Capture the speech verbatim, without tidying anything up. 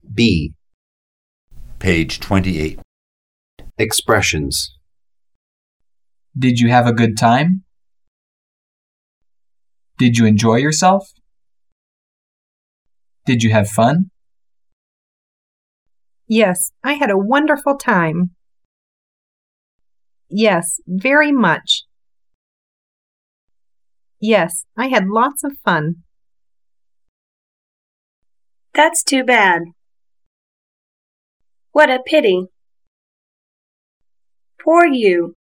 B. Page twenty-eight. Expressions. Did you have a good time? Did you enjoy yourself? Did you have fun? Yes, I had a wonderful time. Yes, very much. Yes, I had lots of fun. That's too bad. What a pity. Poor you.